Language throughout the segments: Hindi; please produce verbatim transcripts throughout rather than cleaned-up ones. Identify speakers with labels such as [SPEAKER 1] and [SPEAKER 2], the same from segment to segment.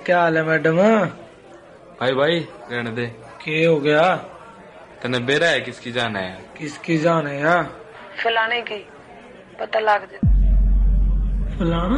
[SPEAKER 1] क्या हाल है मैडम?
[SPEAKER 2] भाई भाई रहने दे।
[SPEAKER 1] क्या हो गया?
[SPEAKER 2] तने बेरा है किसकी जान है?
[SPEAKER 1] किसकी जान है यार?
[SPEAKER 3] फलाने की पता लग जाए।
[SPEAKER 1] फलाना?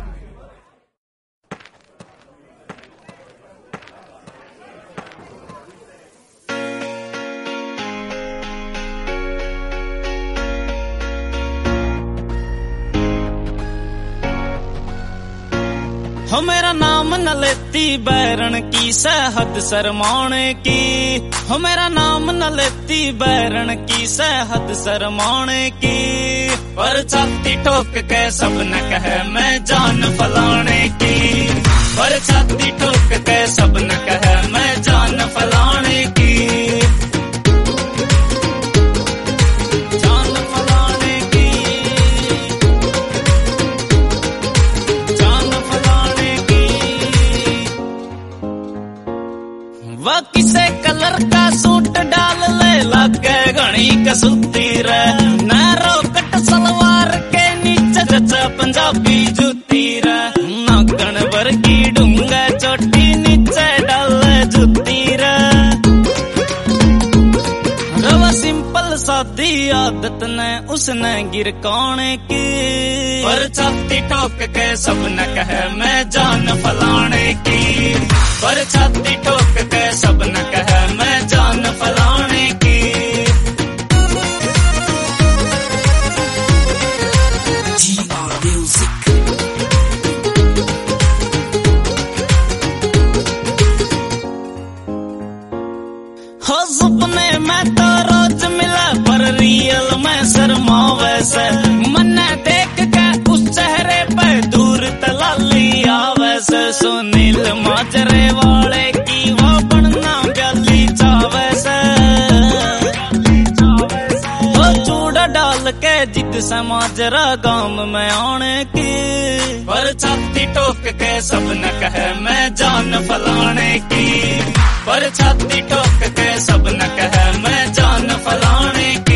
[SPEAKER 4] हो मेरा नाम न लेती बैरन की सहद शरमाने की। हो मेरा नाम न लेती बैरन की सहद शरमाने की। पर छाती ठोक के सब न कहे मैं जान फलाने की। पर छाती ठोक के सब न कहे मैं जान फलाने की। वह किसे कलर का सूट डाल ले लागे घनी कसूती रे। नैरो कट सलवार के नीचे जचा पंजाबी जूती रे। नागण भर की डूंगा चोटी नीचे डाल जूती रे। रवा सिंपल सादी आदत ने उसने गिरकाने की। पर छाती ठोक के सब न कहे मैं जान फलाने की। पर छाती ठोक के सब न कहे मैं जान फलाने की। हो सपने में तो रोज मिला पर रियल में शर्मा वैसे। मन देख के उस चेहरे पे दूर तलाली आवे से। सुनील माजरे वाले की वो बनना गली चावे से। वो चूड़ा डाल के जिद से माजरा गांव में आने की। पर छाती ठोक के सब न कहे मैं जान फलाने की। पर छाती ठोक के सब न कहे मैं जान फलाने की।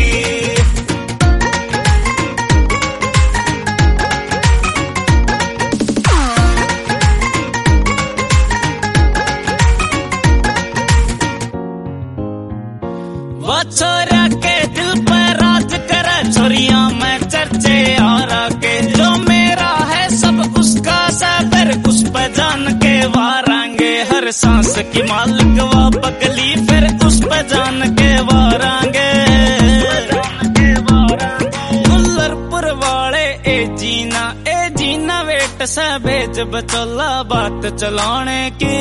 [SPEAKER 4] वो छोरा के दिल पर राज करे छोरिया में चर्चे आ के। जो मेरा है सब उसका सबर उस पर जान के वारांगे। हर सांस की मालिक वो बगली फिर उस पर जान के वारांगे। मुल्लरपुर वाले ए जीना ए जीना वेट से भेज बचोला बात चलाने की।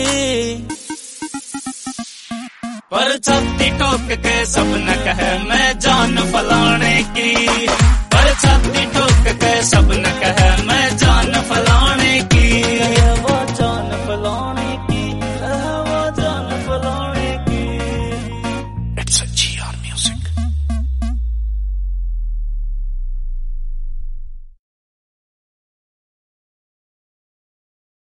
[SPEAKER 4] पर छाती ठोक के सब न कहे मैं जान फलाने की। पर छाती ठोक के सब